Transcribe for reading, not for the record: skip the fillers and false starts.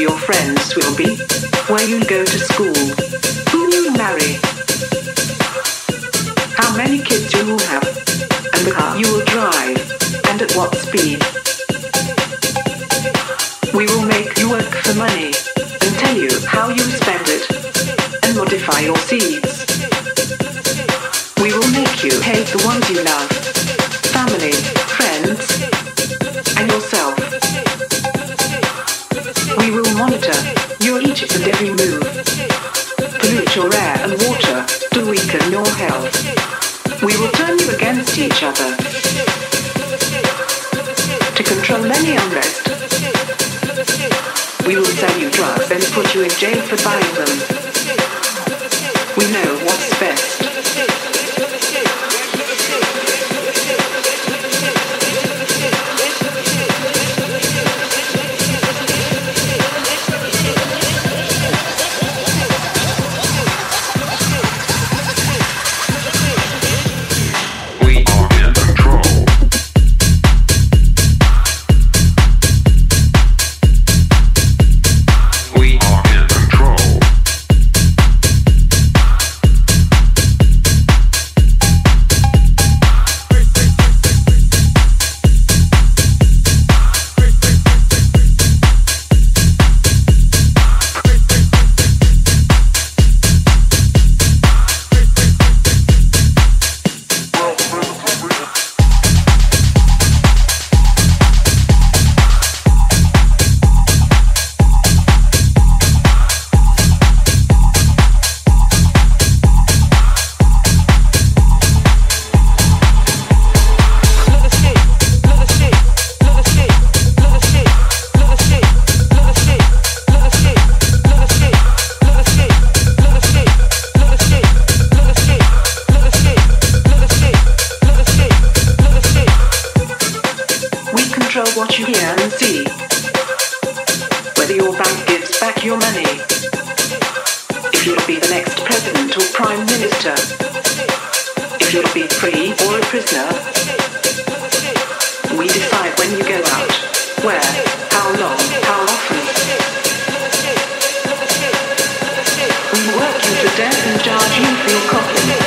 your friends will be, where you go to school, who you marry, how many kids you will have, and the car you will drive, and at what speed. We will make you work for money, and tell you how you spend it, and modify your seeds. We will make you hate the ones you love, family, friends, and yourself. We will monitor your each and every move, pollute your air and water to weaken your health. We will turn you against each other to control any unrest. We will sell you drugs and put you in jail for buying them. We know what's best. What you hear and see, whether your bank gives back your money, if you'll be the next president or prime minister, if you'll be free or a prisoner. We decide when you go out, where, how long, how often. We work you to death and charge you for your coffin.